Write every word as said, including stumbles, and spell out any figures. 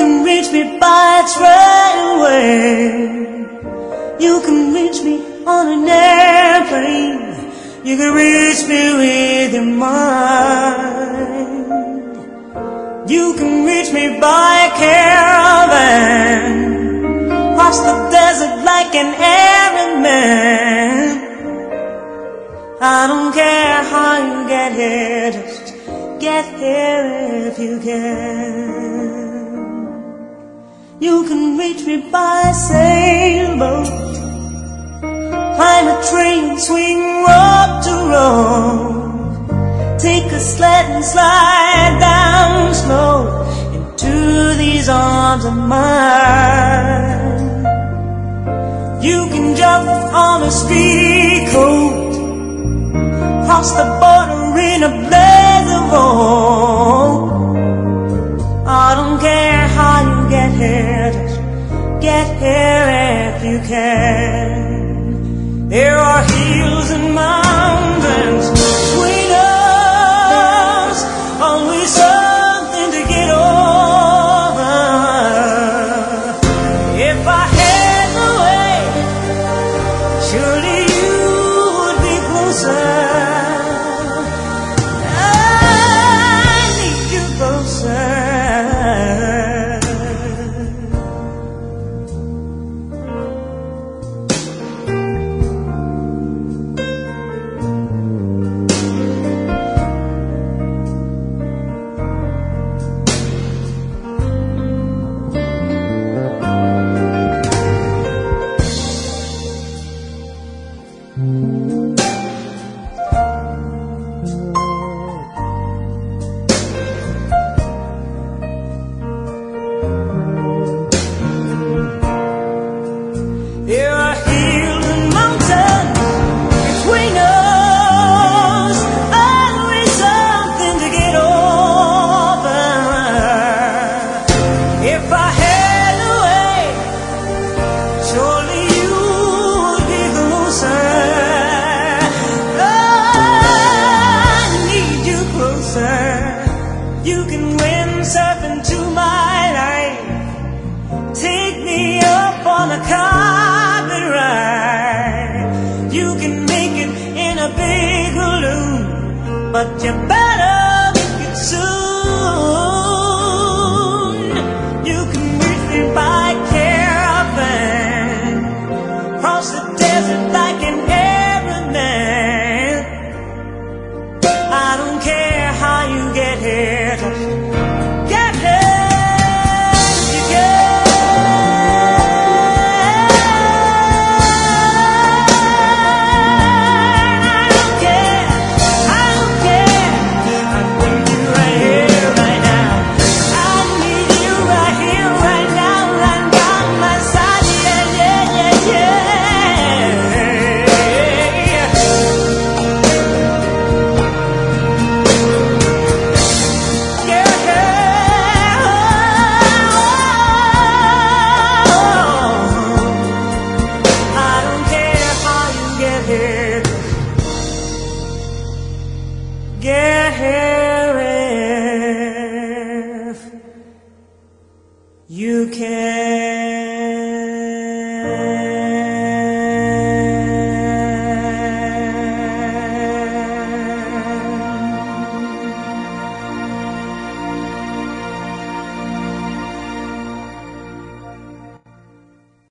can reach me by train. You can reach me on an airplane. You can reach me with your mind. You can reach me by caravan, across the desert like an errand man. I don't care how you get here, just get here if you can. You can reach me by sailboat, climb a train, swing rope to rope, take a sled and slide down slow into these arms of mine. You can jump on a speed coat, cross the border in a blaze of hope. I don't care how you get here, just get here if you can. There are hills and mountains between us, always something to get over. If I had the way, surely you would be closer. I need you closer. There are hills and mountains between us, always something to get over. If I had a way, surely you would be closer. I need you closer. You can windsurf into my life, take me up on a car. You can make it in a big balloon, but you better make it soon. You can reach me by caravan, cross the desert like an errand man. I don't care how you get here, just get here if you can. Get here if you can.